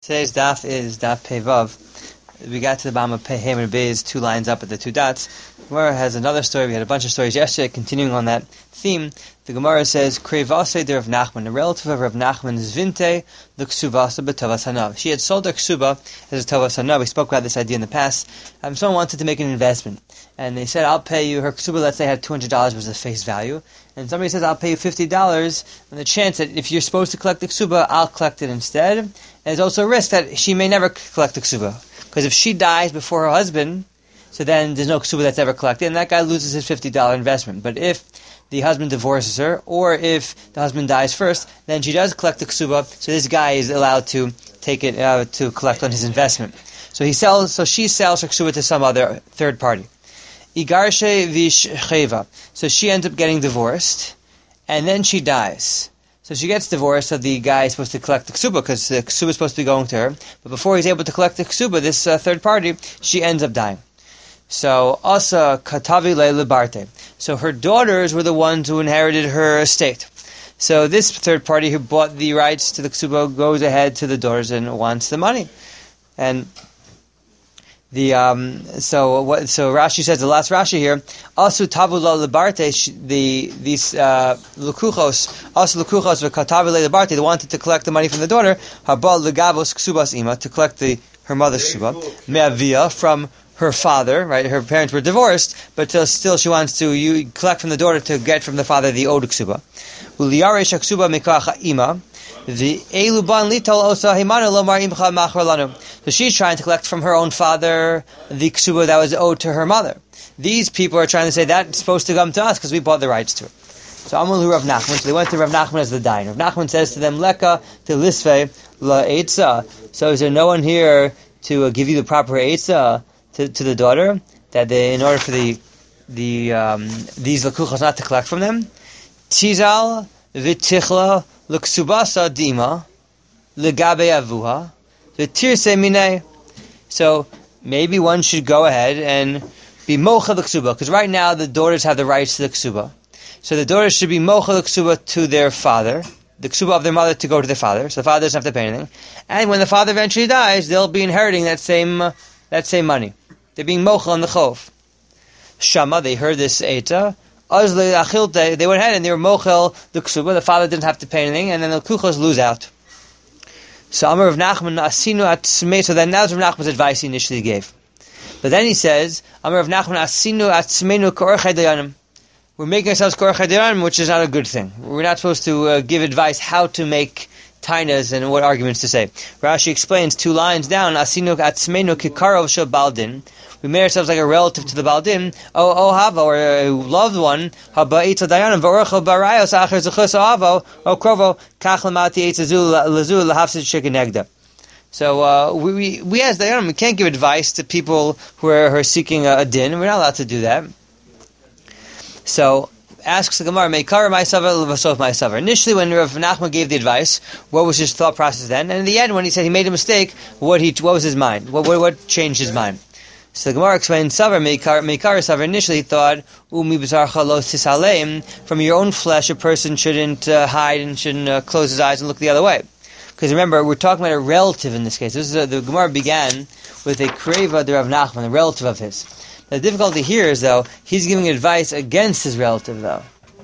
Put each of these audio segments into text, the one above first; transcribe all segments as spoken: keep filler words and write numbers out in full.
Today's daf is daf Pevav. We got to the bottom of Pei Hamer Beis, two lines up at the two dots. Gemara has another story. We had a bunch of stories yesterday, continuing on that theme. The Gemara says, Krevase de Rav Nachman, a relative of Rav Nachman, Zvinte, the Ksuvasa b'Tavas Hanav. She had sold her Ksuba as a Tavas Hanav. We spoke about this idea in the past. Um, someone wanted to make an investment. And they said, I'll pay you, her Ksuba, let's say, had two hundred dollars was the face value. And somebody says, I'll pay you fifty dollars, and the chance that if you're supposed to collect the Ksuba, I'll collect it instead. And there's also a risk that she may never collect the Ksuba. Because if she dies before her husband, so then there's no ksuba that's ever collected, and that guy loses his fifty dollars investment. But if the husband divorces her, or if the husband dies first, then she does collect the ksuba, so this guy is allowed to take it uh, to collect on his investment. So he sells. So she sells her ksuba to some other third party. Igarshe vishcheva. So she ends up getting divorced, and then she dies. So she gets divorced, so the guy is supposed to collect the ksuba, because the ksuba is supposed to be going to her. But before he's able to collect the ksuba, this uh, third party, she ends up dying. So, Asa Katavi Le Libarte. So her daughters were the ones who inherited her estate. So this third party who bought the rights to the ksuba goes ahead to the daughters and wants the money. And the um so what so Rashi says, the last Rashi here, Asu Tavu La Libarte, the these uh Lukuchos, Asu Lukuchos Katavi Le Libarte, they wanted to collect the money from the daughter, Habal Legavos Ksubas Ima, to collect the her mother's ksuba, Me'avia, from her father, right? Her parents were divorced, but still, still she wants to you collect from the daughter to get from the father the owed ksuba. Uliyaresh ksuba mikacha ima, the eluban litol osa himanu lomar imcha machar lanu. So she's trying to collect from her own father the ksuba that was owed to her mother. These people are trying to say that's supposed to come to us because we bought the rights to it. So Amul Rav Nachman. So they went to Rav Nachman as the dine. Rav Nachman says to them, Leka to lisve la eitza. So is there no one here to uh, give you the proper eitza to, to the daughter, that they, in order for the the um, these lakuchos not to collect from them? Tizal v'tichla l'ksubasa dima legabe avuha v'tirse minei. So maybe one should go ahead and be mocha the ksuba, because right now the daughters have the rights to the ksuba. So the daughters should be mocha the ksuba to their father, the ksuba of their mother to go to their father, so the father doesn't have to pay anything. And when the father eventually dies, they'll be inheriting that same uh, that same money. They're being mochel on the chov. Shama, they heard this eta. Azle achilte, they went ahead and they were mochel the ksuba. The father didn't have to pay anything, and then the kuchos lose out. So Amar of Nachman asinu atzmei. So then that was Rav Nachman's advice he initially gave. But then he says, Amar of Nachman asinu atzmeinu k'orchei dayanim. We're making ourselves k'orchei dayanim, which is not a good thing. We're not supposed to uh, give advice how to make tainas and what arguments to say. Rashi explains two lines down, asinu atzmeinu kikarov shel baldin. We made ourselves like a relative to the baldin, o o hava, or a loved one, haba itza dayanim v'orcha barayos acher zechus avo o krovo kach lamati itza lazu lahafsid shekenegda. So uh, we, we we as dayanim, we can't give advice to people who are, who are seeking a, a din. We're not allowed to do that. So asks the Gemara, Meikara ma'asavar l'vasov ma'asavar. Initially, when Rav Nachman gave the advice, what was his thought process then? And in the end, when he said he made a mistake, what he what was his mind? What what, what changed his mind? So the Gemara explains, Savar Meikara Savar initially he thought, Umi b'zarcha lo tisaleim, from your own flesh, a person shouldn't uh, hide and shouldn't uh, close his eyes and look the other way. Because remember, we're talking about a relative in this case. This is a, the Gemara began with a kreva de Rav Nachman, a relative of his. The difficulty here is, though, he's giving advice against his relative, though.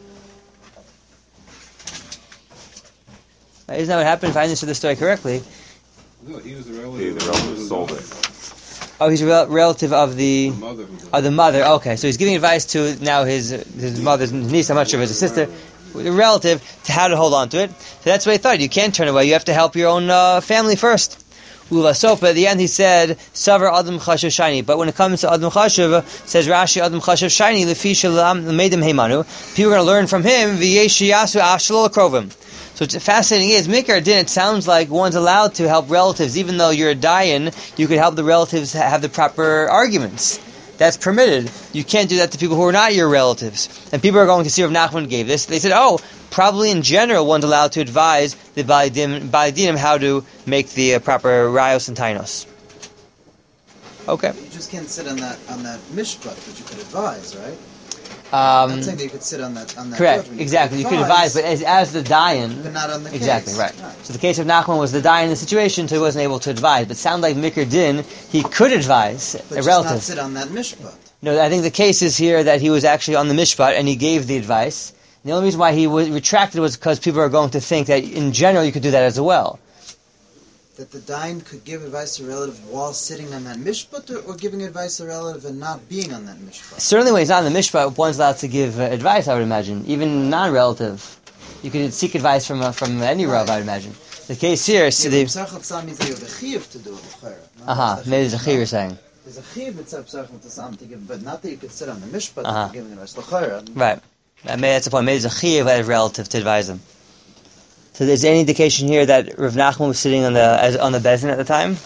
Right, isn't that what happened, if I understood the story correctly? No, he was the relative. The relative sold it. Oh, he's a rel- relative of the... The mother. Of the mother, okay. So he's giving advice to now his his mother's niece, I'm not sure if it's a sister, a relative, to how to hold on to it. So that's what he thought. You can't turn away. You have to help your own uh, family first. Ulasopa, at the end he said, Savar Adam Chashav Shiny. But when it comes to Adam Chashav, says Rashi, Adam Chashav Shiny, Lefisha Medim Heimanu. People are going to learn from him, V'yeshiyasu Ashlo Krovim. So it's fascinating is, Mikar Din, it sounds like one's allowed to help relatives, even though you're a dayan, you could help the relatives have the proper arguments. That's permitted. You can't do that to people who are not your relatives. And people are going to see Rav Nachman gave this. They said, oh, probably in general one's allowed to advise the Balidim how to make the uh, proper rayos and tainos. Okay. You just can't sit on that on that mishpat, but you could advise, right? Um, I'm saying that you could sit on that. On that correct, judgment. exactly. You could advise, but as, as the dayan, but not on the exactly, case. right. right. So the case of Nachman was the dayan in the situation, so he wasn't able to advise. But sound like Mikr Din, he could advise but a just relative. Not sit on that mishpat. No, I think the case is here that he was actually on the mishpat and he gave the advice. And the only reason why he was retracted was because people are going to think that in general you could do that as well. That the dayan could give advice to a relative while sitting on that mishpat, or, or giving advice to a relative and not being on that mishpat? Certainly when he's not on the mishpat, one's allowed to give uh, advice, I would imagine. Even non-relative. You could seek advice from uh, from any right. Rav, I would imagine. The case here is... Yeah, the Psachot means that you have a chiyuv to do it. Uh-huh, maybe there's a chiyuv you're saying. There's a chiyuv mitzvah Psachot Tzam to give, but not that you could sit on the mishpat uh-huh. and giving advice. L'chayra. Right. Maybe that's the point. Maybe there's a chiyuv as a relative to advise him. So there's any indication here that Rav Nachman was sitting on the as, on the bezin at the time?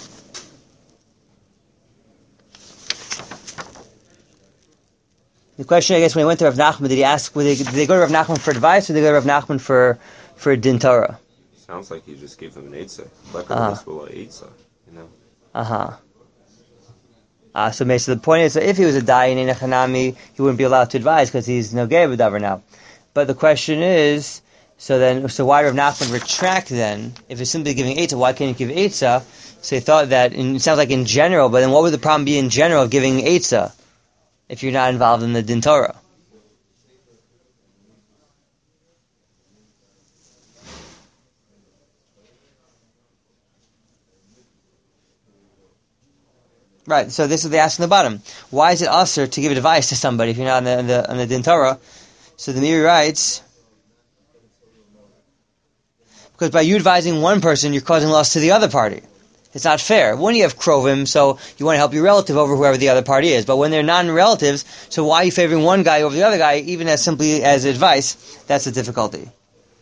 The question, I guess, when he went to Rav Nachman, did he ask? Did they, did they go to Rav Nachman for advice, or did they go to Rav Nachman for for din Torah? Sounds like he just gave him an eitzah. Like uh-huh. a eitzah, you know. Uh huh. Uh, so, so the point is, that if he was a dayan in a chanami, he wouldn't be allowed to advise because he's no gay b'davar now. But the question is. So then, so why Rav Nachman retract then? If it's simply giving eitzah, why can't you give eitzah? So he thought that, in, it sounds like in general, but then what would the problem be in general of giving eitzah if you're not involved in the din Torah? Right, so this is the ask on the bottom. Why is it usher to give advice to somebody if you're not in the, in the, in the din Torah? So the Meiri writes... Because by you advising one person, you're causing loss to the other party. It's not fair. When you have krovim, so you want to help your relative over whoever the other party is. But when they're non-relatives, so why are you favoring one guy over the other guy, even as simply as advice? That's the difficulty.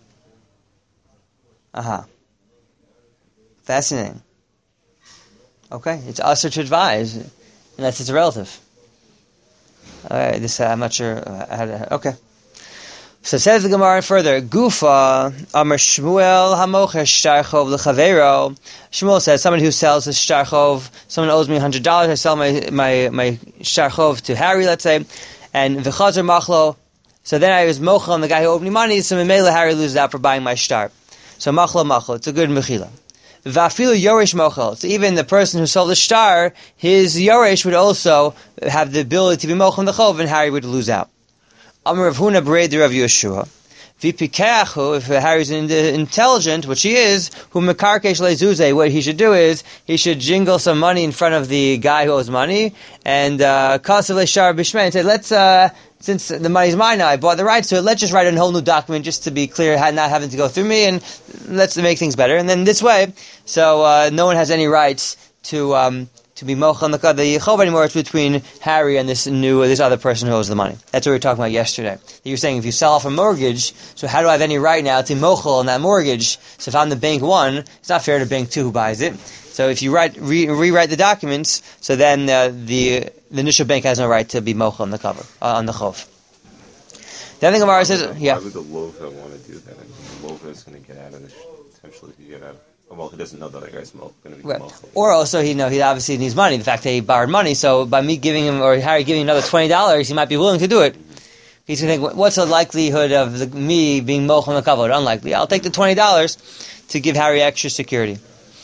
Aha. Uh-huh. Fascinating. Okay, it's usher to advise, unless it's a relative. Alright, this, uh, I'm not sure. Uh, how to, okay. So says the Gemara further, Gufa, Amar Shmuel Hamocher Shtarchov L'Chavero. Shmuel says, someone who sells a Shtarchov, someone owes me one hundred dollars, I sell my my my Shtarchov to Harry, let's say, and V'chazer Machlo, so then I was Mochel on the guy who owed me money, so Memela Harry loses out for buying my Shtar. So Machlo Machlo, it's a good Mechila. V'afilu Yoresh Mochel, so even the person who sold the Shtar, his Yoresh would also have the ability to be Mochel on the Chov, and Harry would lose out. Amar Rav Huna Breder of Yeshua. V'pikachu, if Harry's intelligent, which he is, who mekarkesh lezuze, what he should do is, he should jingle some money in front of the guy who owes money, and kasav leishar b'shmei, and say, let's, uh, since the money's mine now, I bought the rights to it, let's just write a whole new document just to be clear, not having to go through me, and let's make things better. And then this way, so uh, no one has any rights to um, to be mochel on the the chov anymore. It's between Harry and this new this other person who owes the money. That's what we were talking about yesterday. You were saying if you sell off a mortgage, so how do I have any right now to mochel on that mortgage? So if I'm the bank one, it's not fair to bank two who buys it. So if you write re, rewrite the documents, so then uh, the the initial bank has no right to be mochel on the cover uh, on the chov. The other thing Gemara says, yeah. Why would the loafer want to do that? I mean, the loafer is going to get out of this. Potentially, to get out. Of, well, he doesn't know that the guy's going to be right. mochel. Or also, he know he obviously needs money. The fact that he borrowed money, so by me giving him or Harry giving him another twenty dollars, he might be willing to do it. Mm-hmm. He's going to think, what's the likelihood of the, me being mochel on the cover? Unlikely. I'll take the twenty dollars to give Harry extra security.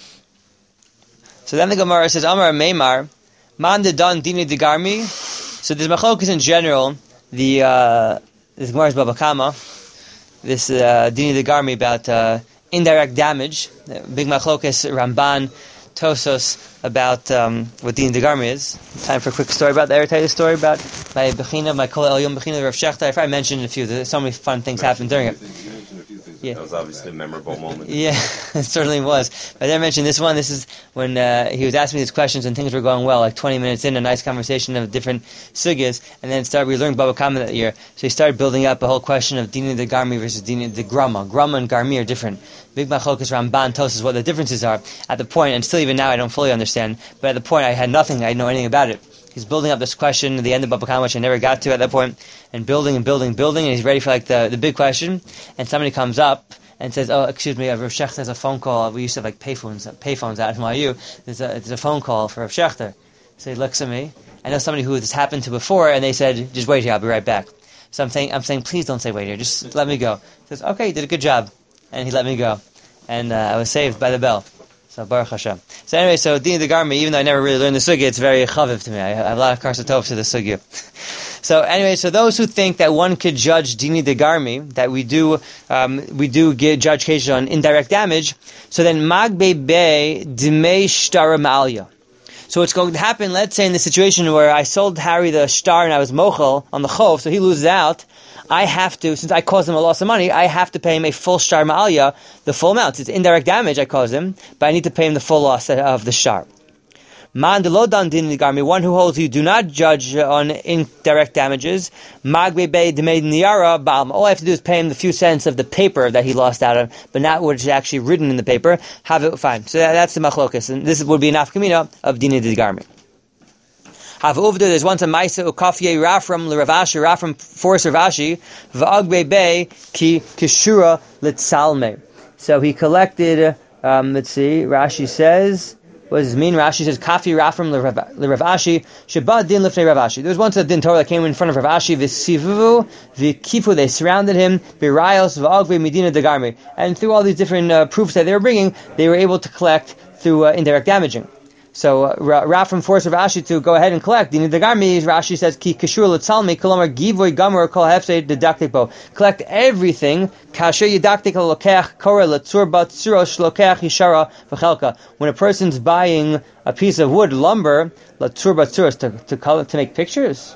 So then the Gemara says, Amar Meimar, Man de Don Dini de Garmi. So there's machlokas in general. The uh, this Gemara is Baba Kama. This uh, Dini de Garmi about uh, indirect damage. Big machlokas Ramban, Tosos about um, what Dini de Garmi is. Time for a quick story about that. I ever tell you the story about my Bechina, my Kol El Yom Bechina of Rav Shechter. I probably mentioned a few. There's so many fun things happened during it. Yeah. That was obviously a memorable moment. Yeah, it certainly was. But I didn't mention this one. This is when uh, he was asking me these questions and things were going well, like twenty minutes in, a nice conversation of different sugyas, and then it started, we learned Baba Kama that year, so he started building up a whole question of Dini de Garmi versus Dini de Grama. Grama and Garmi are different. Big Machokas Ramban Tos is what the differences are. At the point, and still even now I don't fully understand, but at the point I had nothing, I didn't know anything about it. He's building up this question at the end of Baba Kama, which I never got to at that point, and building and building and building, and he's ready for like the, the big question, and somebody comes up, and says, oh, excuse me, Rav Shechter has a phone call. We used to have like payphones, payphones at N Y U. There's a, there's a phone call for Rav Shechter. So he looks at me. I know somebody who this happened to before, and they said, just wait here, I'll be right back. So I'm saying, I'm saying, please don't say wait here. Just let me go. He says, okay, you did a good job, and he let me go, and uh, I was saved by the bell. So Baruch Hashem. So anyway, so Dini de Garmi, even though I never really learned the sugya, it's very chaviv to me. I have a lot of karsatov to the sugya. So anyway, so those who think that one could judge Dini de Garmi, that we do, um, we do get, judge cases on indirect damage, so then Magbe Be Dimei Shtara Ma'alya. So what's going to happen, let's say in the situation where I sold Harry the star and I was mochel on the chov, so he loses out, I have to, since I caused him a loss of money, I have to pay him a full star ma'alya, the full amount. It's indirect damage I caused him, but I need to pay him the full loss of the star. Man delodan din garmi, one who holds you do not judge on indirect damages. Magbe be demade niyara balm. All I have to do is pay him the few cents of the paper that he lost out of, but not what is actually written in the paper. Have it fine. So that, that's the machlokas, and this would be an afkamina of dini de garmi. Have uvda. There's once a ma'isa ukafye Rafram l'Ravashi. Rafram forced Ravashi v'agbe be ki kishura litzalme. So he collected. Um, let's see. Rashi says. What does it mean? Rashi says, Kafi Rafram l'Ravashi, Shabbat din l'fnei Ravashi. There was once a din Torah that came in front of Ravashi, v'sivuvu, v'kifu, they surrounded him, b'rayos, v'agve, medina degarmi. And through all these different uh, proofs that they were bringing, they were able to collect through uh, indirect damaging. So uh, Rafram forced Ravashi to go ahead and collect. Dini degarmi, Rashi says, Ki kishur l'tzalmi, kolomar givoy gamur kol hefsei didaktikbo. Collect everything, kasher yidaktik l'lokech kora l'tzur bat tzuro shlokech yishara v'chelka. When a person's buying a piece of wood, lumber, l'tzur bat tzuro, to, to, color, to make pictures?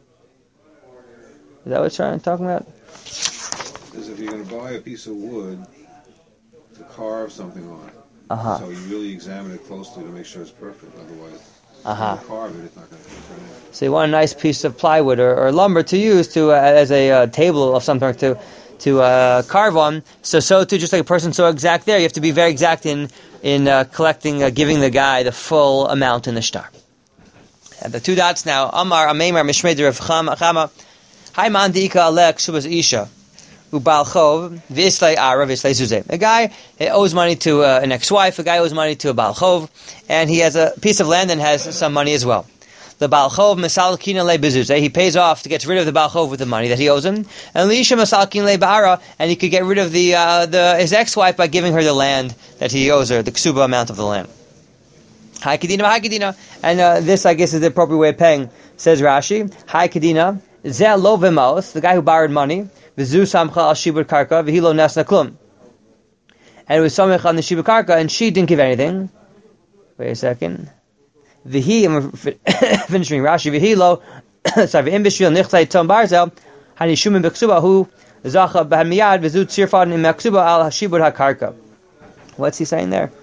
Is that what you're talking about? Because if you're going to buy a piece of wood to carve something on it, Uh-huh. so you really examine it closely to make sure it's perfect. Otherwise, uh-huh. if you carve it, it's not going to turn out. So you want a nice piece of plywood or, or lumber to use to uh, as a uh, table of some sort to to uh, carve on. So so too, just like a person so exact there, you have to be very exact in in uh, collecting, uh, giving the guy the full amount in the shtar. And the two dots now. Amar Ameimar Mishmei Rav Chama. Hi man diika alek subas isha. A guy owes money to uh, an ex-wife, a guy owes money to a Baal Chov, and he has a piece of land and has some money as well. The Baal Chov, Masal Kina Le Bezuzeh, he pays off to get rid of the Baal Chov with the money that he owes him, and Lisha Masal Kina Le Ba'ara, and he could get rid of the, uh, the his ex-wife by giving her the land that he owes her, the ksuba amount of the land. Hi Kedina, Hi Kedina, and uh, this I guess is the appropriate way of paying, says Rashi. Hi Kedina, Zeh Lo V'Maos, the guy who borrowed money, V'zu samcha al shibur karka v'hilo nesna klum. And it was samech on the shibur karka, and she didn't give anything. Wait a second. V'hi, I'm finishing Rashi, v'hilo, sorry, v'im b'shvil nichtzai tom barzel, hanishumim b'ksuba hu, zacha b'hamiyad, v'zu tzirfad im b'ksuba al shibur ha-karka. What's he saying there?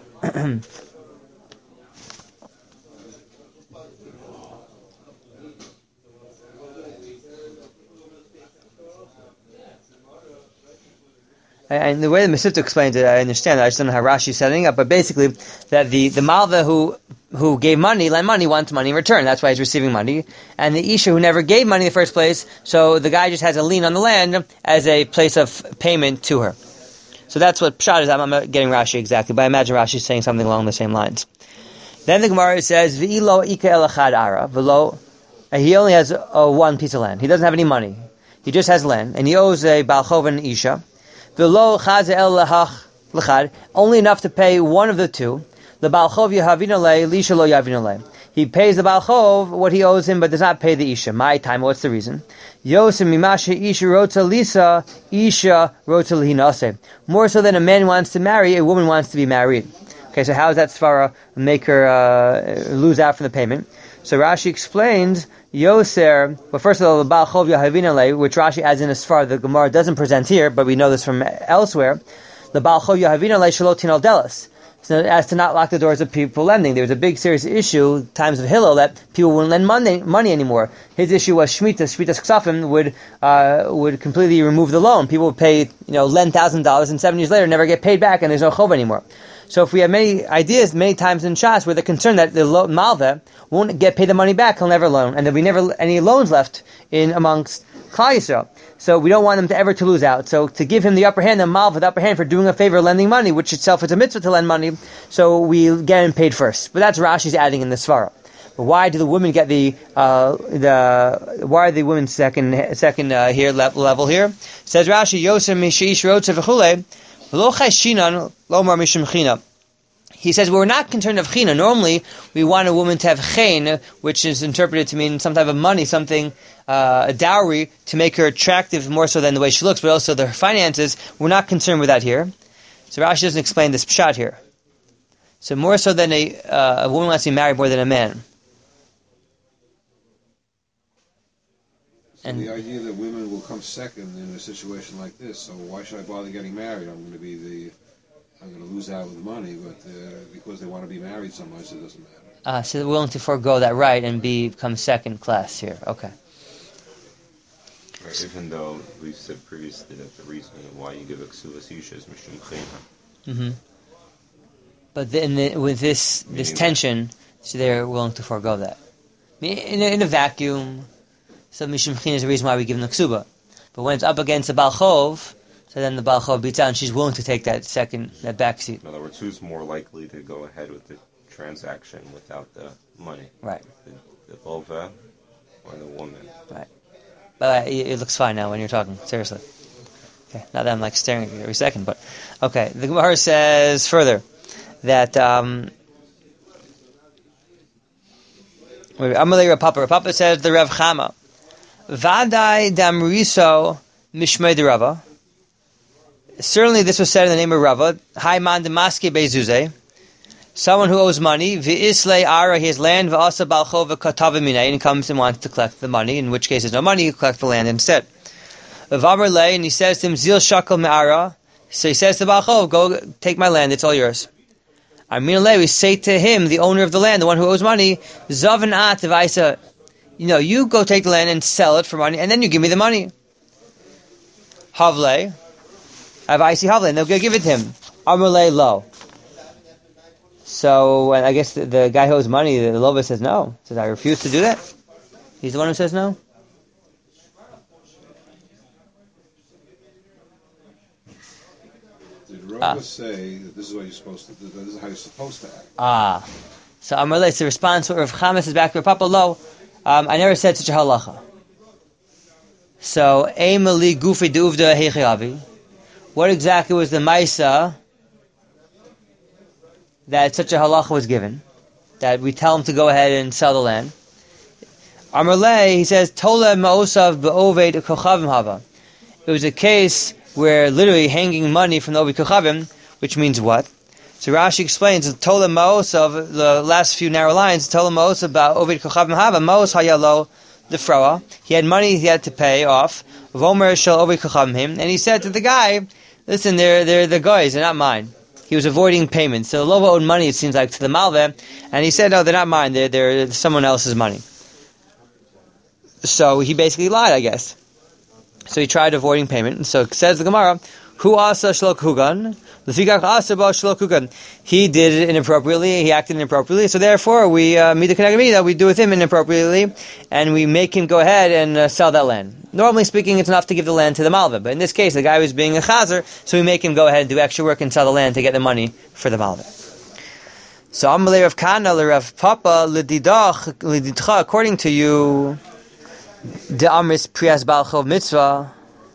And the way the Mesivta explains it, I understand. I just don't know how Rashi is setting up. But basically, that the, the Malva who who gave money, lent money, wants money in return. That's why he's receiving money. And the Isha who never gave money in the first place, so the guy just has a lien on the land as a place of payment to her. So that's what Pshat is. I'm, I'm not getting Rashi exactly, but I imagine Rashi is saying something along the same lines. Then the Gemara says, V'ilo ika elachad ara, v'lo, he only has uh, one piece of land. He doesn't have any money. He just has land. And he owes a Baal Chov and Isha. Below chaz el lahach lechad, only enough to pay one of the two. The Baal Chov yahavina le, lisha lo yahavina le. He pays the Baal Chov what he owes him, but does not pay the Isha. My time, what's the reason? Yosem mimashe Isha rota lisa, Isha rota lihinase. More so than a man wants to marry, a woman wants to be married. Okay, so how does that svara make her uh, lose out from the payment? So Rashi explains, Yoser, well first of all, the Baal Chov Yahavina Le, which Rashi adds in as far the Gemara doesn't present here, but we know this from elsewhere, the Baal Chov Yahavina Le Shalotin Al Delas. So as to not lock the doors of people lending. There was a big serious issue, times of Hillel, that people wouldn't lend money, money anymore. His issue was Shemitah, Shemitah Ksafim would, uh, would completely remove the loan. People would pay, you know, lend one thousand dollars and seven years later never get paid back and there's no Chov anymore. So if we have many ideas, many times in Shas, where they're concerned that the lo- Malva won't get paid the money back, he'll never loan, and there'll be never any loans left in amongst Klal Yisrael. So we don't want them to ever to lose out. So to give him the upper hand, the Malva, the upper hand for doing a favor, lending money, which itself is a mitzvah to lend money, so we get him paid first. But that's Rashi's adding in the Svara. But why do the women get the uh, the why are the women second second uh, here level, level here? Says Rashi, Yosef Mishish Rotzev V'chulei V'lo Chayshinan Lomar Mishum China. He says, well, we're not concerned of china. Normally, we want a woman to have chen, which is interpreted to mean some type of money, something, uh, a dowry, to make her attractive more so than the way she looks, but also the finances. We're not concerned with that here. So Rashi doesn't explain this pshat here. So more so than a, uh, a woman wants to be married more than a man. So and the idea that women will come second in a situation like this, so why should I bother getting married? I'm going to be the... I'm going to lose out with money, but uh, because they want to be married so much, it doesn't matter. Ah, uh, so they're willing to forego that right and be, become second class here. Okay. Right, even though we've said previously that the reason why you give a ksuvas isha is mishum chayna. Mm-hmm. But then the, with this this Meaning tension, that. so they're willing to forego that. In a, in a vacuum, so mishum chayna is the reason why we give them the ksuba. But when it's up against the Baal Chov, so then the Baal Chov beats out, and she's willing to take that second, that back seat. In other words, who's more likely to go ahead with the transaction without the money? Right. The, the lova or the woman? Right. But uh, it, it looks fine now when you're talking, seriously. Okay. Not that I'm like staring at you every second, but okay. The Gemara says further that um, Amalei Rav Papa. Rav Papa says the Rav Chama Vadai Damriso Mishmei de Rava. Certainly, this was said in the name of Rava. Hai man demaske bezuze, someone who owes money. V'islei ara, he has land. V'asa balcho v'katav minay, and comes and wants to collect the money. In which case, there's no money. You collect the land instead. V'amar lei, and he says to him, zil shakel me'ara. So he says to balcho, go take my land. It's all yours. Amin lei, we say to him, the owner of the land, the one who owes money, zavan at v'aisa. You know, you go take the land and sell it for money, and then you give me the money. Havlei. I have I C Havlin, and they'll give it to him. Amrulay lo. So, and I guess the, the guy who owes money, the Lova says no. Says, I refuse to do that. He's the one who says no. Did Rava ah. say that this is what you're supposed to do? This is how you're supposed to act? Ah. So Amrulay, it's a response where Rav Chama says back to Rav Papa lo. Um, I never said such a halacha. So, Eimali Gufi Deuvda Heichayavi. What exactly was the Maisa that such a halacha was given? That we tell him to go ahead and sell the land. Amrulay, he says, Tola Ma'osav Be'oved Kochavim Hava. It was a case where literally hanging money from the Oved Kochavim, which means what? So Rashi explains, Tola Ma'osav, the last few narrow lines, Tola Ma'osav Be'oved Kochavim Hava, Ma'os Hayalo, the Froa. He had money he had to pay off. Vomer Shel Oved Kochavim him, and he said to the guy, listen, they're, they're the guys, they're not mine. He was avoiding payment. So the Lova owed money, it seems like, to the Malveh, and he said, no, they're not mine, they're, they're someone else's money. So he basically lied, I guess. So he tried avoiding payment, and so it says the Gemara, Hu asa shlok hugan, l'fikach asa ba shlok hugan. He did it inappropriately, he acted inappropriately, so therefore we, uh, mida k'neged mida, we do with him inappropriately, and we make him go ahead and uh, sell that land. Normally speaking, it's enough to give the land to the Malveh, but in this case, the guy was being a chazer, so we make him go ahead and do extra work and sell the land to get the money for the Malveh. So, Amalei Rav Kana, Rav Papa, l'didach, l'didcha, according to you, the Amris Priyas Balchov Mitzvah,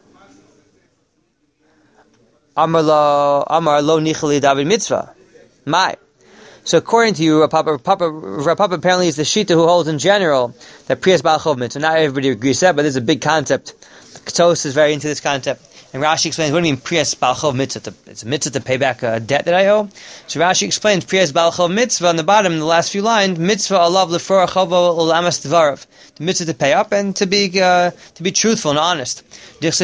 Amar lo, Amar lo nichali David Mitzvah. My. So according to you, Rav Papa, Papa, Rav Papa apparently is the Shita who holds in general that Priyas Balchov Mitzvah. Not everybody agrees that, but this is a big concept. Ketos is very into this concept. And Rashi explains, what do you mean Priyas Balchov Mitzvah? It's a mitzvah to pay back a debt that I owe. So Rashi explains Priyas Balchov Mitzvah on the bottom, in the last few lines, Mitzvah alav lefora chavo ulamas dvarav. The mitzvah to pay up and to be uh, to be truthful and honest. That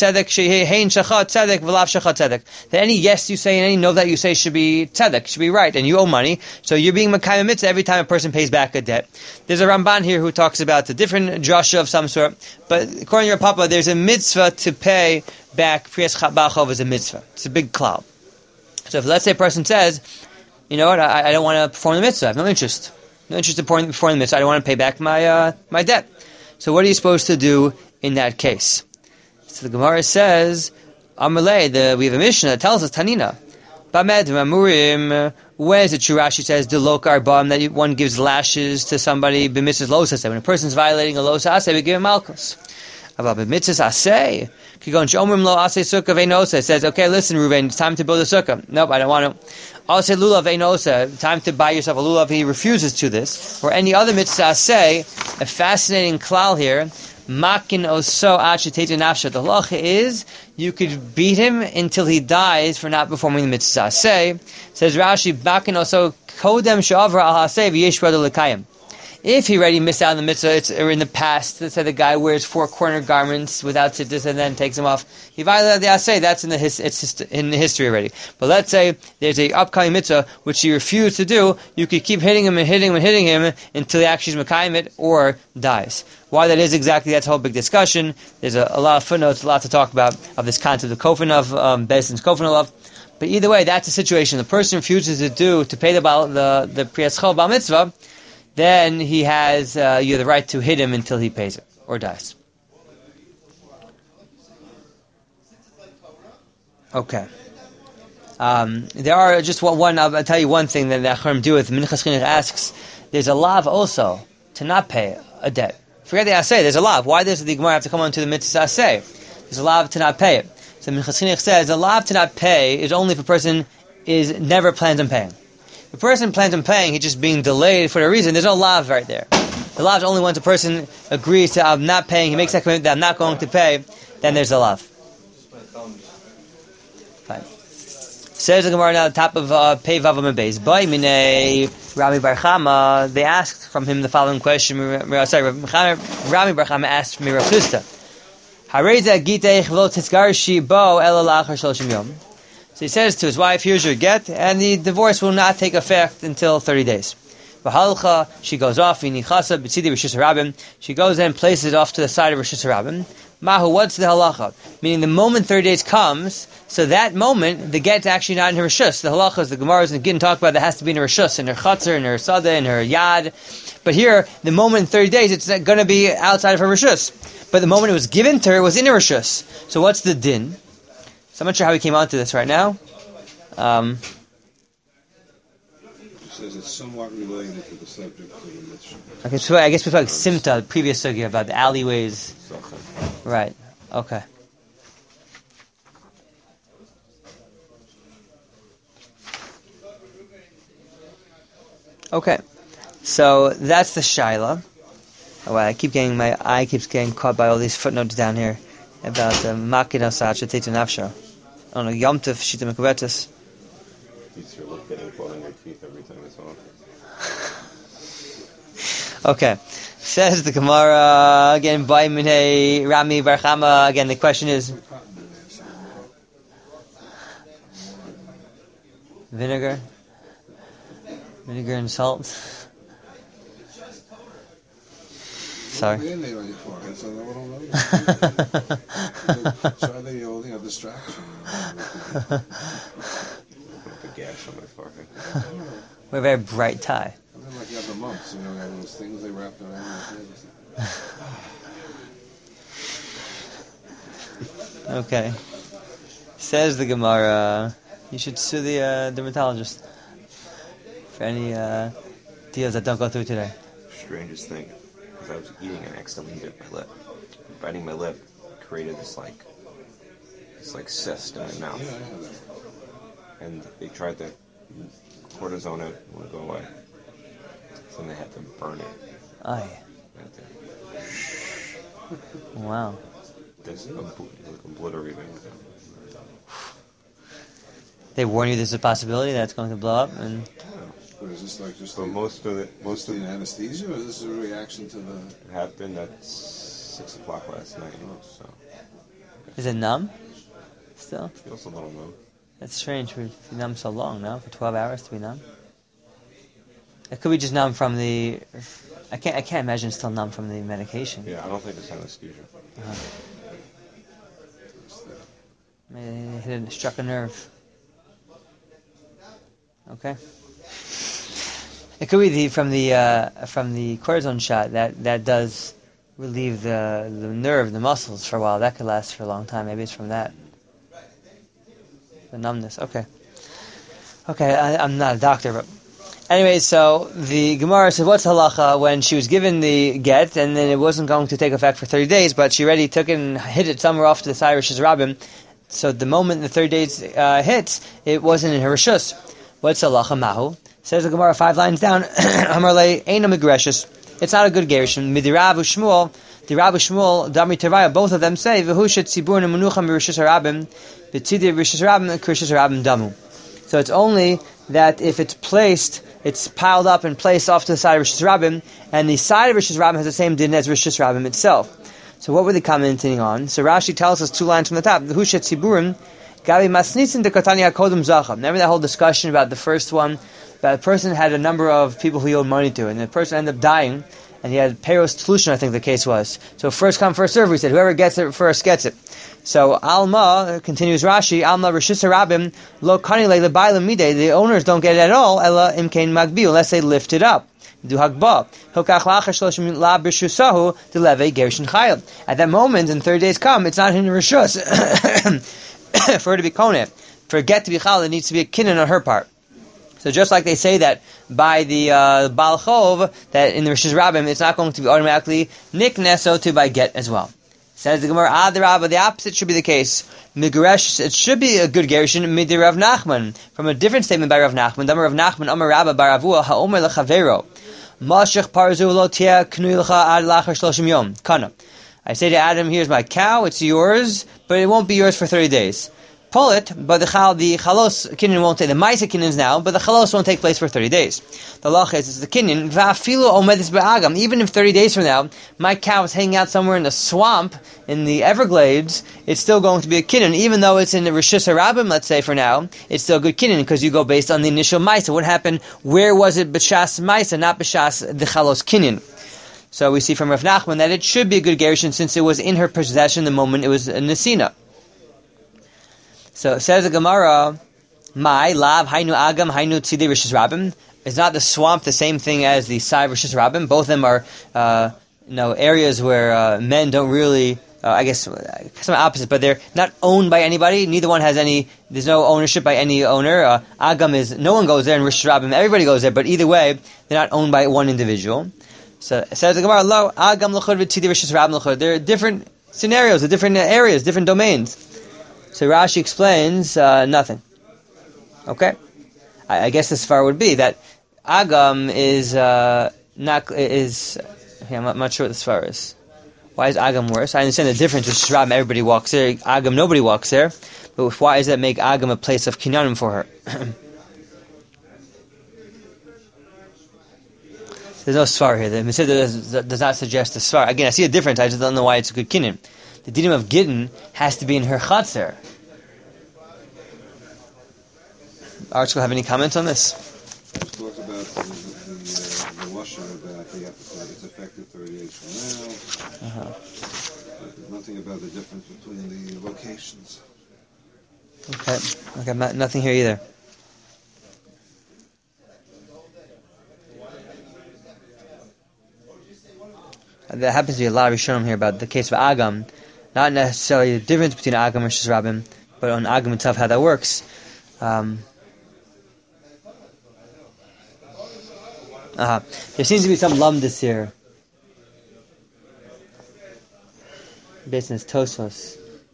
any yes you say and any no that you say should be tzedek, should be right, and you owe money, so you're being makayim mitzvah every time a person pays back a debt. There's a Ramban here who talks about a different drasha of some sort, but according to your Papa, there's a mitzvah to pay back Priyas Balchov is a mitzvah. It's a big cloud. So if let's say a person says, you know what, I, I don't want to perform the mitzvah, I have no interest. No interest in performing, performing the mitzvah, I don't want to pay back my uh, my debt. So what are you supposed to do in that case? So the Gemara says, Amalei, the we have a Mishnah that tells us, Tanina, Bamed Mamurim, Where is it true? Rashi says, "Delok arbam," that one gives lashes to somebody b'mitzvahs lo aseh. When a person is violating a lo aseh, we give him malchus. About b'mitzvahs aseh, kigon shomrim lo aseh sukkah ve'nosa. It says, "Okay, listen, Reuven, it's time to build a sukkah." Nope, I don't want to. Aseh lulav ve'nosa, time to buy yourself a lulav. He refuses to this. Or any other mitzvah aseh. A fascinating klal here. Makin oso achetete nafsha. The halacha is you could beat him until he dies for not performing the mitzvah aseh. Says Rashi, Makin oso kodem she'avra al haseh v'yesh rado l'kayim. If he already missed out on the mitzvah, it's or in the past. Let's say the guy wears four corner garments without tzitzis and then takes them off. He violated the aseh. That's in the his, it's hist- in the history already. But let's say there's a upcoming mitzvah which he refused to do. You could keep hitting him and hitting him and hitting him until he actually is mekayim it or dies. Why that is exactly, that's a whole big discussion. There's a, a lot of footnotes, a lot to talk about of this concept of kofanov, um, Bezdin's kofanov. But either way, that's the situation. The person refuses to do to pay the the the priyaschol bal mitzvah. Then he has uh, you have the right to hit him until he pays it or dies. Okay. Um, there are just one, one. I'll tell you one thing that the Acharim do with Minchas Chinuch asks. There's a lav also to not pay a debt. Forget the aseh. There's a lav. Why does the Gemara have to come on to the mitzvah aseh? There's a lav to not pay it. So Minchas Chinuch says a lav to not pay is only if a person is never plans on paying. If a person plans on paying, he's just being delayed for a reason. There's no lav right there. The lav is only once a person agrees to I'm not paying. He makes that commitment that I'm not going to pay. Then there's a lav. Fine. Says the Gemara now at the top of uh, Pei Vav Amud Beis. By Minei Rami Bar Chama, they asked from him the following question. Sorry, Rami Bar Chama asked from Rav Chisda. Hareza gitei v'lo titzgarshi bo ela la'achar shloshim yom. So he says to his wife, here's your get, and the divorce will not take effect until thirty days. V'halcha, she goes off, v'nichasa b'tzidi Rishus Harabim. She goes and places it off to the side of Rishus Harabim. Mahu, what's the halacha? Meaning the moment thirty days comes, so that moment, the get's actually not in her Rishus. The halachas, the Gemaras, and the Gittin talk about that has to be in her Rishus, in her Chatzar, in her Sada, in her Yad. But here, the moment in thirty days, it's going to be outside of her Rishus. But the moment it was given to her, it was in her Rishus. So what's the din? So I'm not sure how we came onto this right now. Um, it says it's somewhat related to the subject of the mitzvah. Okay, so I guess we talked Simta, the previous sugya about the alleyways. Right. Okay. Okay. So that's the shaila. Oh, wow, I keep getting my eye keeps getting caught by all these footnotes down here about the makin asad shetetu nafsha. On a Yom Tov Shita Mekubetis. Beats your lip getting caught on your teeth every time it's on. Okay. Says the Gemara again by Minei Rami Bar Chama. Again, the question is vinegar, vinegar and salt. Sorry. Try the old, you know, distraction. Put a gash on my forehead. We're a very bright tie. I mean, like you have the monks, you know, they have those things they wrapped around their heads. Okay. Says the Gemara, you should sue the uh, dermatologist for any uh, deals that don't go through today. Strangest thing, because I was eating and accidentally hit my lip. Biting my lip created this like, this like cyst in my mouth. Yeah, I have that. And they tried to cortisone it, it wouldn't go away. So then they had to burn it. Aye. Right there. Wow. This is like obliterating. They warn you there's a possibility that it's going to blow up, and But is this like just So the, most of it, most of the it anesthesia, or is this a reaction to the... happened at six o'clock last night. So is it numb? Still, feels a little numb. that's strange for to be numb so long. No, for twelve hours to be numb. It could be just numb from the. I can't. I can't imagine it's still numb from the medication. Yeah, I don't think it's anesthesia. Uh-huh. Maybe it hit a, struck a nerve. Okay. It could be the from the uh, from the cortisone shot that, that does relieve the the nerve, the muscles for a while. That could last for a long time. Maybe it's from that. The numbness. Okay. Okay, I, I'm not a doctor, but anyway, so the Gemara said, what's halacha when she was given the get and then it wasn't going to take effect for thirty days, but she already took it and hid it somewhere off to the side of Rishus Rabbim. So the moment the thirty days uh, hits, it wasn't in her Rishus. What's halacha mahu? Says the Gemara five lines down, Amar le eina migreshus. It's not a good gerushin. Midirav u'Shmuel, the Rav Shmuel, Damri Tervaya, both of them say, v'hushet tzibur ne'menucham b'Rishus Harabim, b'tzidi b'Rishus Harabim, k'Rishus Harabim damu. So it's only that if it's placed, it's piled up and placed off to the side of Rishus Rabbim, and the side of Rishus Rabbim has the same din as Rishus Rabbim itself. So what were they commenting on? So Rashi tells us two lines from the top. The Hushet Tziburim, Gabi Masnitzin de Katanya Kodum Zacha. Remember that whole discussion about the first one? That a person had a number of people who he owed money to, and the person ended up dying, and he had Peros Tlushin, I think the case was. So first come, first serve, we said, whoever gets it first gets it. So Alma, continues Rashi, Alma Rishus Harabim, Lo Kanile Lebayla Mide, the owners don't get it at all, Ella Imkain Magbi, unless they lift it up. Do Hagba. At that moment, in thirty days come, it's not in Rishus. For her to be Koneh. For a get to be Chal, it needs to be a kinnan on her part. So just like they say that by the uh, Baal Chov, that in the Rishus Rabbim, it's not going to be automatically nikneh, so too by get as well. Says the Gemara, Adarabba, the opposite should be the case. Migresh, it should be a good gerushin, midi Rav Nachman, from a different statement by Rav Nachman. Damar Rav Nachman, Amar Rabba bar Avua, ha'omer lechavero. Mashech parzu lo tia knui lecha ad lachar shloshim yom. Kana. I say to Adam, here's my cow, it's yours, but it won't be yours for thirty days. Pull it, but the chal, the chalos kinyan won't take, the maisa kinyans now, but the chalos won't take place for thirty days. The lach is, it's the kinyan, va'afilu omedis be'agam, even if thirty days from now, my cow is hanging out somewhere in the swamp, in the Everglades, it's still going to be a kinyan, even though it's in the Rishus Harabim, let's say for now, it's still a good kinyan, because you go based on the initial maisa. What happened, where was it b'shas maisa, not b'shas the chalos kinyan? So we see from Rav Nachman that it should be a good gerushin, since it was in her possession the moment it was a nesina. So it says the Gemara, "My lav hainu agam hainu tzidei Rishus Rabbim." Is not the swamp the same thing as the side Rishus Rabbim? Both of them are, uh, you know, areas where uh, men don't really, uh, I guess, some opposite, but they're not owned by anybody. Neither one has any. There's no ownership by any owner. Uh, agam is no one goes there, and Rishus Rabbim everybody goes there. But either way, they're not owned by one individual. So it says the Gemara, "Lo agam l'chud v'tzidei Rishus Rabbim l'chud." There are different scenarios, different areas, different domains. So Rashi explains uh, nothing. Okay, I, I guess the svara would be that agam is uh, not is. Okay, I'm, not, I'm not sure what the svara is. Why is agam worse? I understand the difference. With Shram, everybody walks there. Agam, nobody walks there. But why does that make agam a place of kinyanim for her? There's no svara here. The Mesillah does, does not suggest the svara. Again, I see a difference. I just don't know why it's a good kinyan. The dinim of gittin has to be in her chatzar. Archie, have any comments on this? Let's talk about the the, uh, the lashon about they have to say it's effective thirty days from now. Uh-huh. There's nothing about the difference between the locations. Okay, okay, not, nothing here either. There happens to be a lot of Rishonim here about the case of Agam. Not necessarily the difference between Agam and Rishus Rabbim, but on Agam itself how that works. Um, uh-huh. There seems to be some lumdus here. Business Tosos.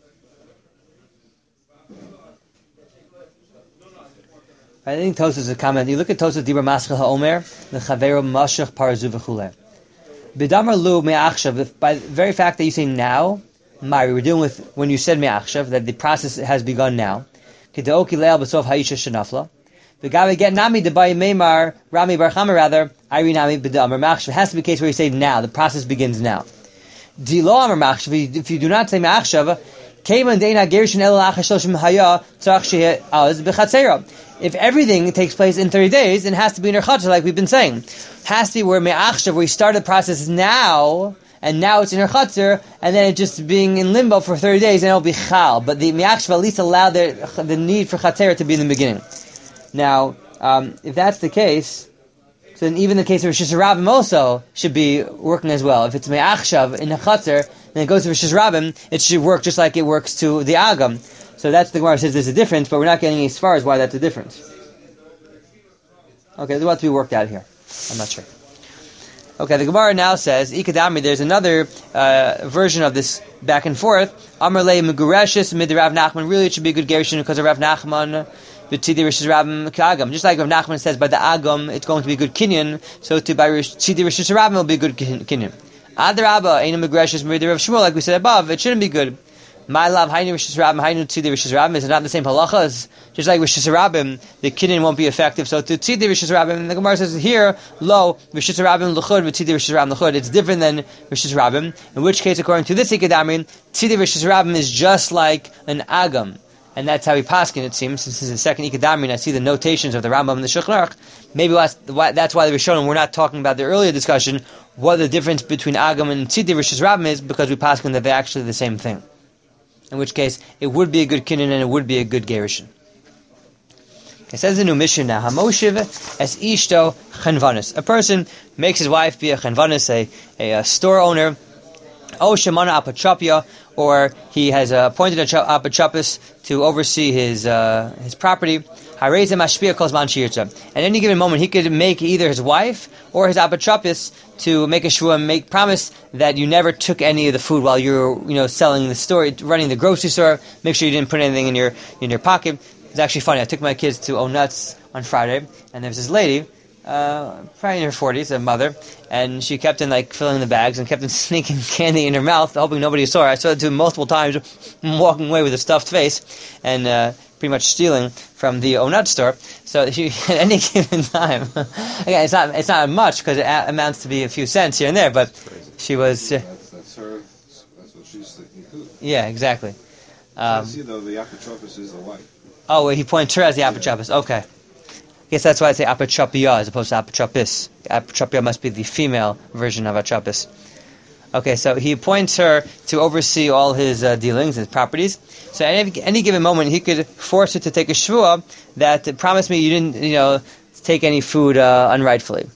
I think Tosos is a comment. You look at Tosos Dibra Maschel HaOmer, the Chavero Mashach Parzu V'chuleh. B'damar lu me'achshav, by the very fact that you say now, Mari, we're dealing with when you said me'achshav, that the process has begun now. K'de'oki le'al b'sof ha'isha shenafla. V'gabe get nami de'bai me'mar, Rami bar Chama rather, Iri nami b'damar me'achshav. It has to be a case where you say now, the process begins now. D'lo amar me'achshav, if you do not say me'achshav, keiman de'ina gerishin el la'achashoshim haya, tzarach she'eh az b'chatzera. If everything takes place in thirty days, it has to be in her chatzar, like we've been saying. It has to be where me'achshav, where we start the process now, and now it's in her chatzar, and then it's just being in limbo for thirty days, and it'll be chal. But the me'achshav at least allowed the, the need for chatzar to be in the beginning. Now, um, if that's the case, so then even the case of Rishus Rabbim also should be working as well. If it's me'achshav in the chatzar, and it goes to Rishus Rabbim, it should work just like it works to the agam. So that's the Gemara says there's a difference, but we're not getting as far as why that's a difference. Okay, there's what to be worked out here. I'm not sure. Okay, the Gemara now says, Ikadami, there's another uh, version of this back and forth. Amar le Megureshis mid Rav Nachman. Really, it should be a good gerushin because of Rav Nachman. B'tzidi Rishis Rabbim K'agam. Just like Rav Nachman says, by the Agam, it's going to be a good kinyan, so to by Tzidi Rishis Rabbim, it will be a good kinyan. Adarabba, Eina Megureshis mid Rav Shmuel, like we said above, it shouldn't be good. My love, Hainu Rishis Rabbim, Hainu Tzidi Rishis Rabbim, is it not the same halachas? Just like Rishis Rabbim, the kinyan won't be effective. So to Tzidi Rishis Rabbim, the Gemara says here, lo, Rishis Rabbim l'chud, v'Tzidi Rishis Rabbim l'chud. It's different than Rishis Rabbim, in which case, according to this Ikadamin, Tzidi Rishis Rabbim is just like an Agam. And that's how we paskin, it seems, since this is the second Ikadamin. I see the notations of the Rambam and the Shulchan Aruch. Maybe that's why the Rishonim, we're not talking about the earlier discussion, what the difference between Agam and Tzidi Rishis Rabbim is, because we paskin that they're actually the same thing. In which case, it would be a good kinyan and it would be a good gerushin. It says in the new mission now, Hamoshiv es ishto chenvanis. A person makes his wife be a chenvanis, a, a, a store owner, o shemana apachapia, or he has uh, appointed a apachapis to oversee his uh, his property. Hareza mashpia calls man shirta. At any given moment, he could make either his wife or his apachapis to make a shvua and make promise that you never took any of the food while you're, you know, selling the store, running the grocery store. Make sure you didn't put anything in your in your pocket. It's actually funny. I took my kids to O'Nuts on Friday, and there was this lady, uh, probably in her forties, a mother, and she kept on like filling the bags and kept on sneaking candy in her mouth, hoping nobody saw her. I saw it do multiple times, walking away with a stuffed face, and uh, pretty much stealing from the O'Nuts store. So she, at any given time, again, it's not it's not much because it a- amounts to be a few cents here and there, but she was. Uh, that's, that's her. That's what she's thinking too. Yeah, exactly. Um, I see though the apotropos is the wife. Oh, he points her as the apotropos. Okay. I guess that's why I say apotropia as opposed to apotropis. Apotropia must be the female version of apotropis. Okay, so he appoints her to oversee all his uh, dealings, his properties. So at any, any given moment, he could force her to take a shvua that uh, promise me you didn't, you know, take any food uh, unrightfully.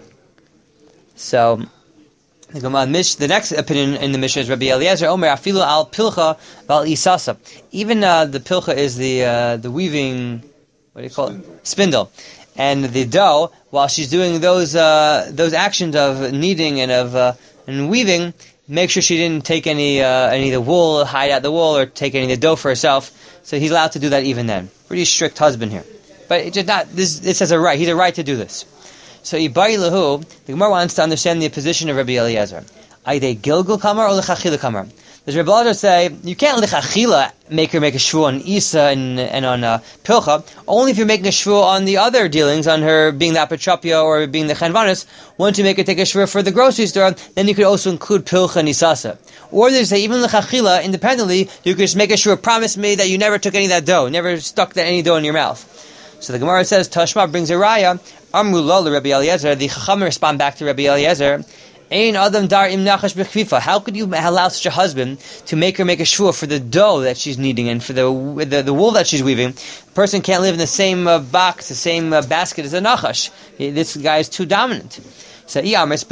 So the next opinion in the Mishnah is Rabbi Eliezer Omer Afilu al Pilcha val Isasa. Even uh, the Pilcha is the uh, the weaving, what do you call it? Spindle. And the dough, while she's doing those uh, those actions of kneading and of uh, and weaving, make sure she didn't take any uh, any of the wool, hide out the wool, or take any of the dough for herself. So he's allowed to do that even then. Pretty strict husband here, but it just not this. This has a right. He's a right to do this. So Ibai Lahu, the Gemara wants to understand the position of Rabbi Eliezer. Are they Gilgul Kamar or Lechachila Kamar? Does Rabbi Eliezer say you can't Lechachila make her make a shvua on Isa and, and on uh, Pilcha, only if you're making a shvua on the other dealings, on her being the apotropia or being the chenvanis. Once you make her take a shvua for the grocery store, then you could also include Pilcha and Isasa. Or they say even Lechachila, independently, you could just make a shvua, promise me that you never took any of that dough, never stuck that any dough in your mouth. So the Gemara says, Tashma brings a raya, Amru lo Rabbi Eliezer, the Chacham respond back to Rabbi Eliezer, Ein Adam dar im nachash b'chfifa. How could you allow such a husband to make her make a shvua for the dough that she's kneading and for the the, the wool that she's weaving? A person can't live in the same uh, box, the same uh, basket as a nachash. This guy is too dominant. So, if it's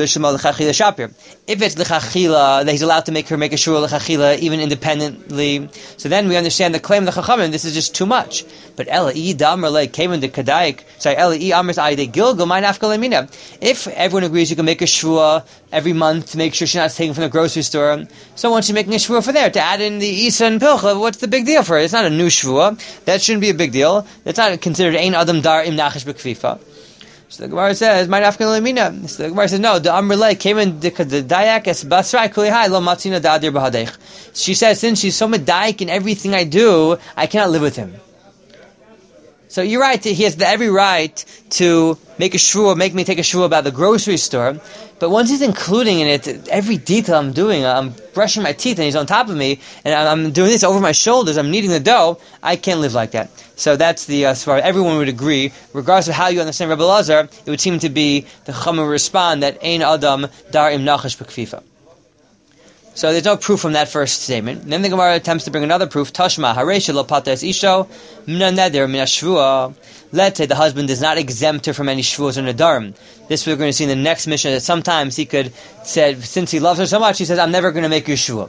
lechachila, that he's allowed to make her make a shvua lechachila even independently, so then we understand the claim of the chachamim. This is just too much. But ela i damer le came in the kadaik. Sorry, ela i amers ayde gilgal my nafkalemina. If everyone agrees you can make a shvua every month to make sure she's not taken from the grocery store, so once you're making a shvua for there to add in the isa and pilcha, what's the big deal for it? It's not a new shvua. That shouldn't be a big deal. That's not considered ein adam dar im nachash b'kfifa. So the Gemara says, "My nafkan lemina." So the Gemara says, "No, the amrele came in the dayak es basrai kulihai lo matzina da'adir b'hadeich." She says, since she's so medayik in everything I do, I cannot live with him. So you're right; he has the, every right to make a shvua, make me take a shvua about the grocery store. But once he's including in it every detail I'm doing, I'm brushing my teeth and he's on top of me, and I'm doing this over my shoulders, I'm kneading the dough, I can't live like that. So that's the uh, svara. Everyone would agree, regardless of how you understand Rabbi Elazar, it would seem to be the Chacham respond that Ein Adam Dar Im Nachash B'Kfifa. So there's no proof from that first statement. And then the Gemara attempts to bring another proof. Tashma Haresha Lo Pates Isho Mina Neder Mina Shvua. Let's say the husband does not exempt her from any shvuas or nadarim. This we're going to see in the next mission, that sometimes he could say, since he loves her so much, he says, I'm never going to make you shvua.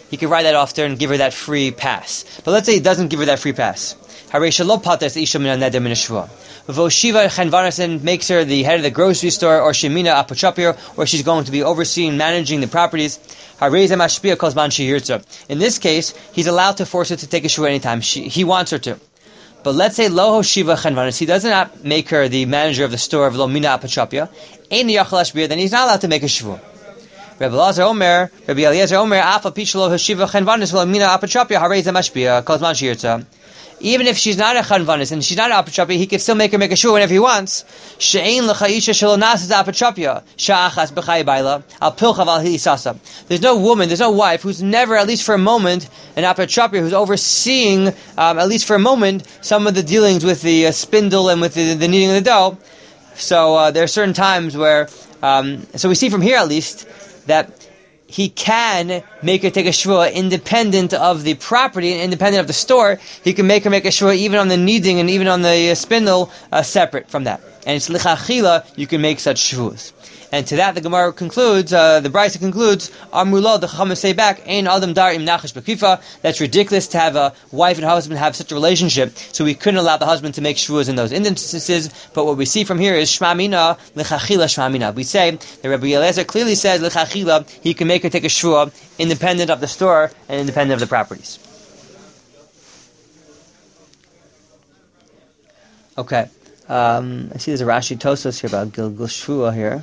he could write that off to her and give her that free pass. But let's say he doesn't give her that free pass. Haresha lo patas isha min neder min shvua. Voshiva Chenvarnasen makes her the head of the grocery store, or Shemina Apachapir, where she's going to be overseeing, managing the properties. In this case, he's allowed to force her to take a shvua anytime she, he wants her to. But let's say Loho Shiva Chenvarnas, he does not make her the manager of the store of Lomina Apachapia, then he's not allowed to make a shvua. Rabbi Elazar Omer, Rabbi Eliezer Omer, Afa Pichlo Shiva Chenvarnas Lomina Apachapia, Hareza Mashpia, Kozman Shirta. Even if she's not a chanvanis and she's not an apachapia, he can still make her make a shua whenever he wants. She'ein l'cha'isha shelo nasas apachapia sha'achas b'chai baila al pilchav al hi'isasa. There's no woman, there's no wife who's never, at least for a moment, an apachapia who's overseeing, um, at least for a moment, some of the dealings with the uh, spindle and with the, the kneading of the dough. So uh, there are certain times where, um, so we see from here at least that he can make her take a shvua independent of the property and independent of the store. He can make her make a shvua even on the kneading and even on the uh, spindle, uh, separate from that. And it's lichachila, you can make such shvuas. And to that the Gemara concludes, uh, the Brisa concludes, Amrulo, the Chachamim say back, Ein Adam Dar im Nachash Bekifa. That's ridiculous to have a wife and husband have such a relationship, so we couldn't allow the husband to make shvuas in those instances. But what we see from here is Shmamina, Lichachila Shmamina. We say that Rabbi Eliezer clearly says Lichachila, he can make her take a shvua independent of the store and independent of the properties. Okay. Um, I see there's a Rashi Tosos here about Gilgul Shvua here.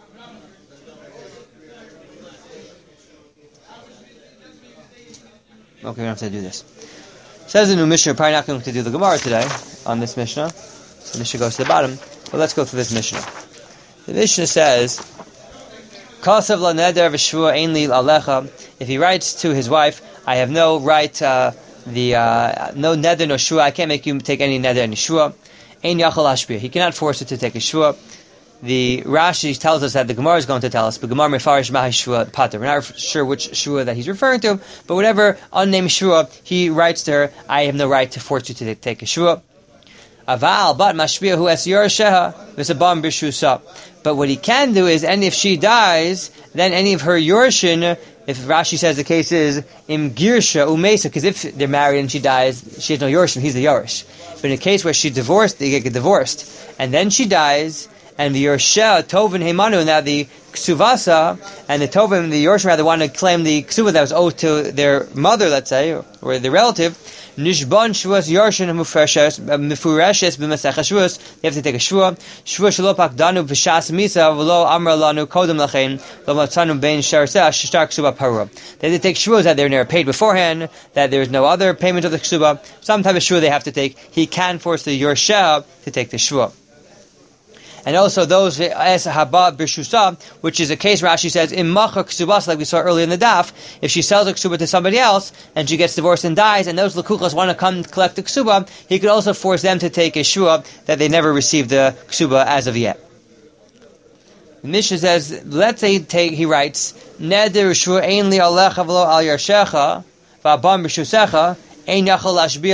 Okay, we don't have to do this. Says the new Mishnah, we're probably not going to do the Gemara today on this Mishnah. So the Mishnah goes to the bottom. But let's go through this Mishnah. The Mishnah says, Kasav la neder v'shvua ein li alecha. If he writes to his wife, I have no right, uh, the uh, no neder, no shvua. I can't make you take any neder, any shvua. Ein yachal hashpia. He cannot force her to take a shvua. The Rashi tells us that the Gemara is going to tell us, but Gemara mefarish mahi shvua pater. We're not sure which shvua that he's referring to, but whatever unnamed shvua, he writes to her, I have no right to force you to take a shvua. Aval bat mashpia hu es yorasheha v'sabam b'shusa. But what he can do is, and if she dies, then any of her yorshin, if Rashi says the case is im girsha umesa, because if they're married and she dies, she has no yorshin, he's the yorish. But in a case where she divorced, they get divorced, and then she dies, and the Yorsha, Tovin, Heimanu, now the Ksuvasa, and the Tovin, the Yorshim rather want to claim the Ksuva that was owed to their mother, let's say, or, or their relative, Nishban Shvuas Yorshin Mufureshes, Mufureshes, B'Masech Shvuas, they have to take a Shvua, Shvua Shalopak Danu, V'Shas Misa, V'lo Amra Lanu, Kodem Lachein, Lo Matzanu Bein Sharseh, Shishtar Ksuba Parua. They have to take Shvuas that they're never paid beforehand, that there's no other payment of the Ksuba, some type of Shvua they have to take. He can force the Yorsha to take the Shvua. And also those as haba b'shusa, which is a case Rashi says in macha ksubas, like we saw earlier in the daf. If she sells a ksuba to somebody else and she gets divorced and dies, and those lekuchas want to come collect the ksuba, he could also force them to take a shua that they never received the ksuba as of yet. The Mishnah says, let's say he, take, he writes neder shua ein li alecha v'lo al yarshecha v'abam b'shusecha. But if he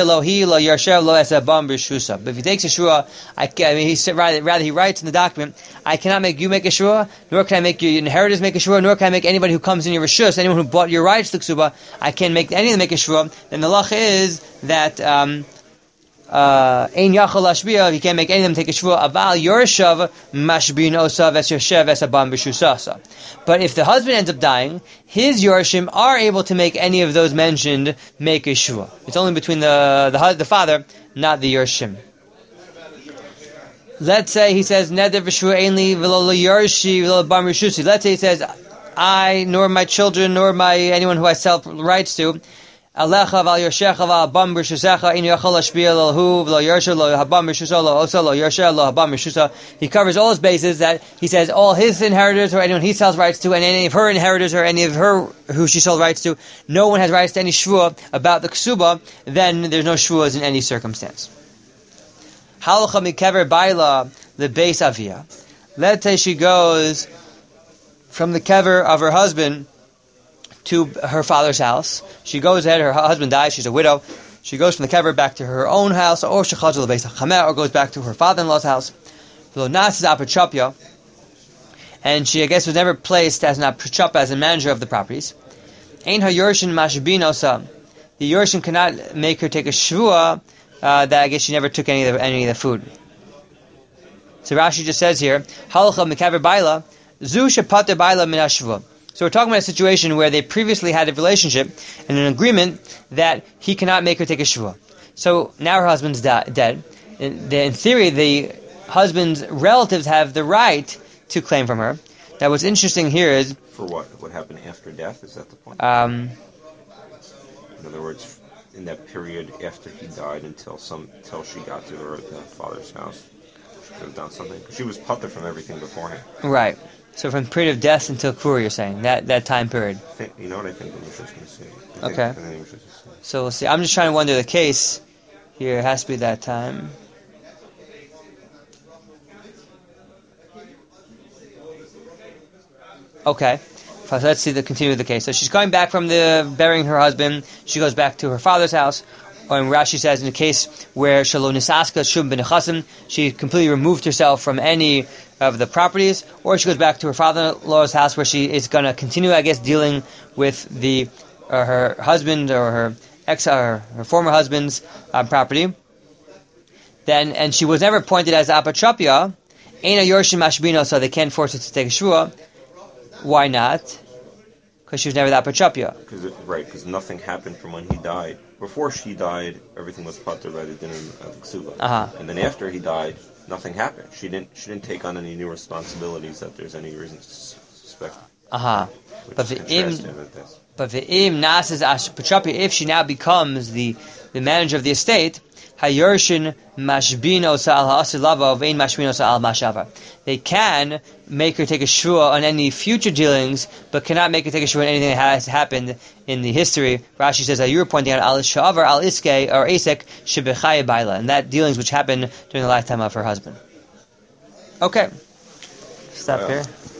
takes a shua, I, can, I mean, he said, rather, rather he writes in the document, I cannot make you make a shua, nor can I make your inheritors make a shua, nor can I make anybody who comes in your rishus, anyone who bought your rights to ksuba, I can't make any of them make a shua. Then the lacha is that um, Ein yachal lashbia, he can't make any of them take a shvua. Aval yorshav mashbin osav es yoshev es abam b'shusasa. But if the husband ends up dying, his yorshim are able to make any of those mentioned make a shvua. It's only between the the, the father, not the yorshim. Let's say he says neder v'shvua ainli v'lo yorshi v'lo abam b'shusi. Let's say he says I nor my children nor my anyone who I sell rights to. Alecha val yershecha val habam b'shusecha in yachol hashpia lo hu v'lo yersha lo habam b'shusa lo osa lo yersha lo habam b'shusa. He covers all his bases. That he says all his inheritors or anyone he sells rights to, and any of her inheritors or any of her who she sold rights to, no one has rights to any shvua about the ksuba. Then there's no shvuas in any circumstance. Halacha mikever baila the beis avia. Let's say she goes from the kever of her husband to her father's house. She goes ahead, her husband dies, she's a widow. She goes from the kever back to her own house, or shechazul beis hachamer, or goes back to her father-in-law's house. And she, I guess, was never placed as an apachapa, as a manager of the properties. Ein ha-yorshin mashbinosa. The yorshin cannot make her take a shvua uh, that I guess she never took any of the, any of the food. So Rashi just says here, halacha mekaver baila, zu shepater baila min hashvua. So we're talking about a situation where they previously had a relationship and an agreement that he cannot make her take a shvua. So now her husband's da- dead. In, the, in theory, the husband's relatives have the right to claim from her. Now what's interesting here is... For what? What happened after death? Is that the point? Um, in other words, in that period after he died until some until she got to her the father's house, she could have done something. She was putter from everything beforehand. Right. So from period of death until Kur, you're saying, that, that time period. I think, you know what I think the Mishnah is going to say? I think, Okay. I think the Mishnah is gonna say. So we'll see. I'm just trying to wonder the case here. It has to be that time. Okay. So let's see the continue with the case. So she's going back from the burying her husband. She goes back to her father's house. Or in Rashi says in the case where Shalom Nisaska Shum ben Chasim, she completely removed herself from any of the properties, or she goes back to her father-in-law's house where she is going to continue, I guess, dealing with the or her husband or her ex or her former husband's uh, property. Then, and she was never appointed as apotropia. Eina Yorshim Mashbino, so they can't force her to take a shvua. Why not? Because she was never the apotropia. Because right, because nothing happened from when he died. Before she died, everything was putter by the din of the ksuba. Uh-huh. And then after he died, nothing happened. She didn't. She didn't take on any new responsibilities that there's any reason to suspect. Uh-huh. But the im, this. but the im nasas apotropia, if she now becomes the the manager of the estate, hayorshin mashbino sa'al ha'asir lava of ein mashbino sa'al mashava. They can make her take a shvua on any future dealings, but cannot make her take a shvua on anything that has happened in the history. Rashi says that you were pointing out al shavar al iske or asek shebechaya baila, and that dealings which happened during the lifetime of her husband. Okay, stop Well. here.